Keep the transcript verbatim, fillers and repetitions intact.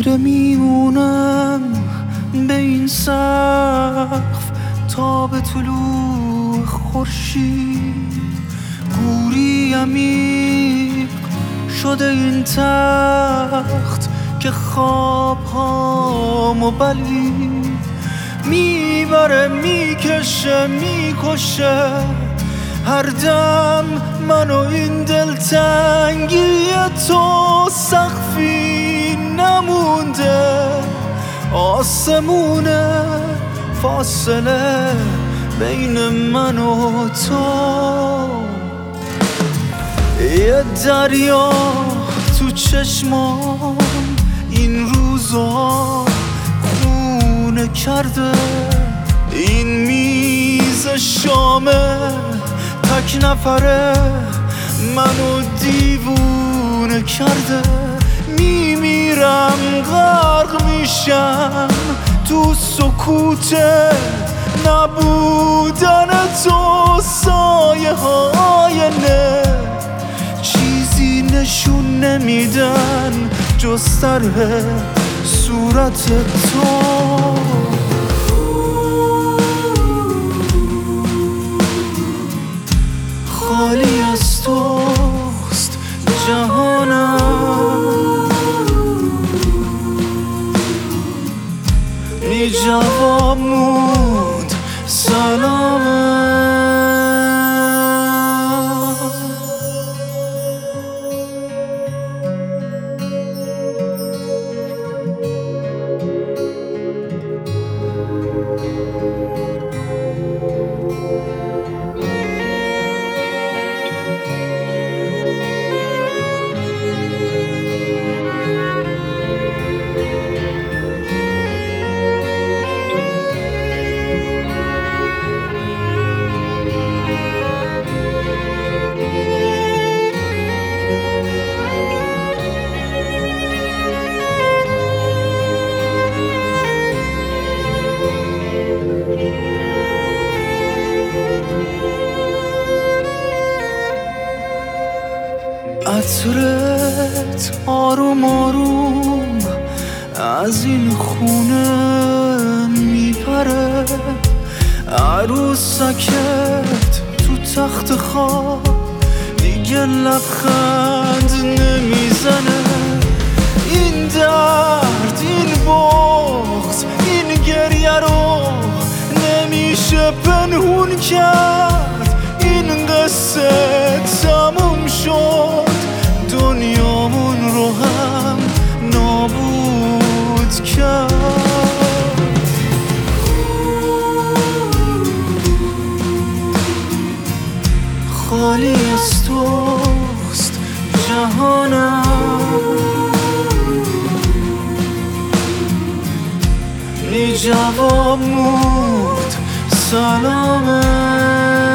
خیره میمونم به این سقف تا به طلوع خورشید. گوری عمیق شده این تخت که خوابهامو بلید میبره، میکشه، میکشه هر دم منو این دلتنگی تو. سقفی نمونده، آسمونه فاصله بین من و تو. یه دریا تو چشمام این روزا خونه کرده، این میز شامه تک نفره منو دیوونه کرده. میمیرم غرق میشم تو سکوت نبودن تو. سایه های نه چیزی نشون نمیدن جز طرح صورت تو. خالی از توست جهانم، بی جواب موند سلامم. عطرت آروم آروم از این خونه میپره، عروسکت تو تخت خواب دیگه لبخند نمیزنه. این درد، این بغض، این گریه رو نمیشه پنهون کرد. این قصه تموم شد، دنیامون رو هم نابود کرد. خالی از توست جهانم، بی جواب موند سلامم.